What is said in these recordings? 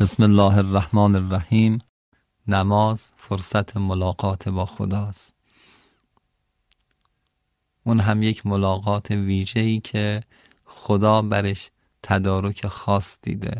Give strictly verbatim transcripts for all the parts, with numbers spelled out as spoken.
بسم الله الرحمن الرحیم. نماز فرصت ملاقات با خداست. اون هم یک ملاقات ویژه‌ای که خدا برش تدارک خاص دیده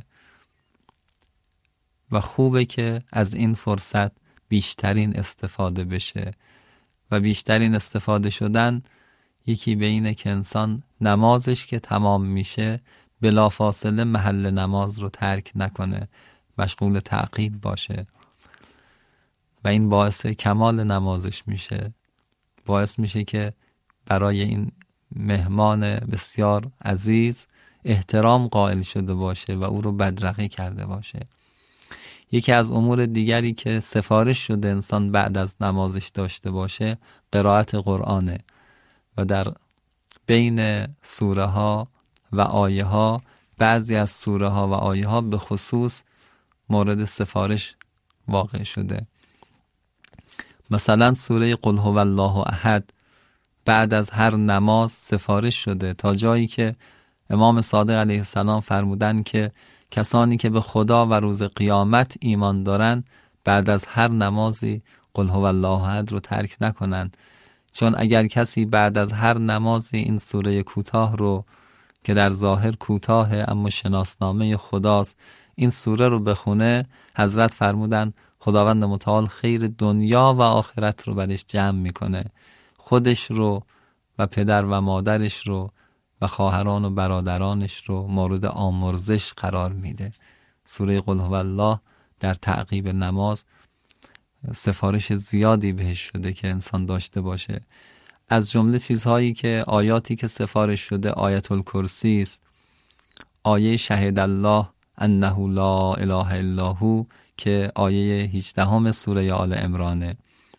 و خوبه که از این فرصت بیشترین استفاده بشه و بیشترین استفاده شدن یکی به اینه که انسان نمازش که تمام میشه بلافاصله محل نماز رو ترک نکنه، مشغول تعقیب باشه و این باعث کمال نمازش میشه، باعث میشه که برای این مهمان بسیار عزیز احترام قائل شده باشه و او رو بدرقه کرده باشه. یکی از امور دیگری که سفارش شده انسان بعد از نمازش داشته باشه قرائت قرآنه و در بین سوره ها و آیه ها بعضی از سوره ها و آیه ها به خصوص مورد سفارش واقع شده. مثلا سوره قل هو الله احد بعد از هر نماز سفارش شده تا جایی که امام صادق علیه السلام فرمودن که کسانی که به خدا و روز قیامت ایمان دارن بعد از هر نمازی قل هو الله احد رو ترک نکنن، چون اگر کسی بعد از هر نمازی این سوره کوتاه رو که در ظاهر کوتاهه اما شناسنامه خداست این سوره رو بخونه، حضرت فرمودن خداوند متعال خیر دنیا و آخرت رو برش جمع میکنه، خودش رو و پدر و مادرش رو و خواهران و برادرانش رو مورد آمرزش قرار میده. سوره قل هو الله در تعقیب نماز سفارش زیادی بهش شده که انسان داشته باشه. از جمله چیزهایی که آیاتی که سفارش شده آیت الکرسی است، آیه شهد الله انه لا اله الا هو که آیه هجدهم سوره آل عمرانه،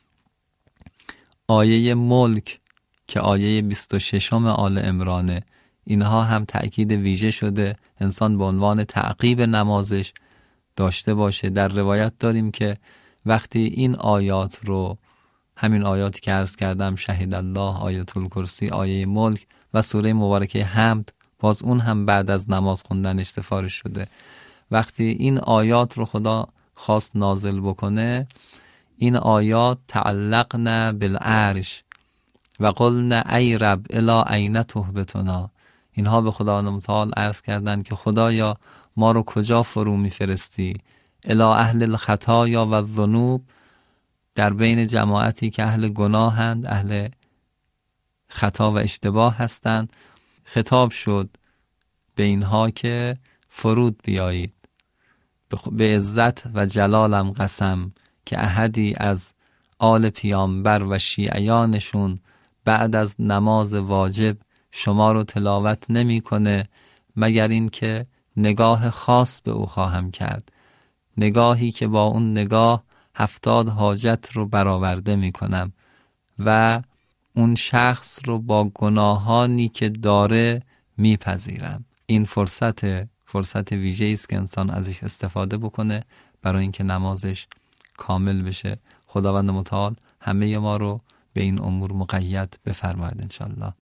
آیه ملک که آیه بیست و ششم آل عمرانه، اینها هم تأکید ویژه شده انسان به عنوان تعقیب نمازش داشته باشه. در روایت داریم که وقتی این آیات رو، همین آیاتی که عرض کردم شهد الله، آیت الکرسی، آیه ملک و سوره مبارکه حمد، باز اون هم بعد از نماز خوندنش سفارش شده. وقتی این آیات رو خدا خواست نازل بکنه، این آیات تعلقنا بالعرش و قلنا ای رب الی این تهبتنا، اینها به خداوند متعال عرض کردند که خدایا ما رو کجا فرو میفرستی؟ الی اهل الخطایا و الذنوب، در بین جماعتی که اهل گناهند، اهل خطا و اشتباه هستند، خطاب شد به اینها که فرود بیایید. به عزت و جلالم قسم که احدی از آل پیامبر و شیعیانشون بعد از نماز واجب شما رو تلاوت نمی کنه مگر این که نگاه خاص به او خواهم کرد، نگاهی که با اون نگاه هفتاد حاجت رو برآورده می کنم و اون شخص رو با گناهانی که داره می پذیرم. این فرصت فرصت ویژه‌ای است که انسان ازش استفاده بکنه برای اینکه نمازش کامل بشه. خداوند متعال همه ما رو به این امور مقید بفرماید انشالله.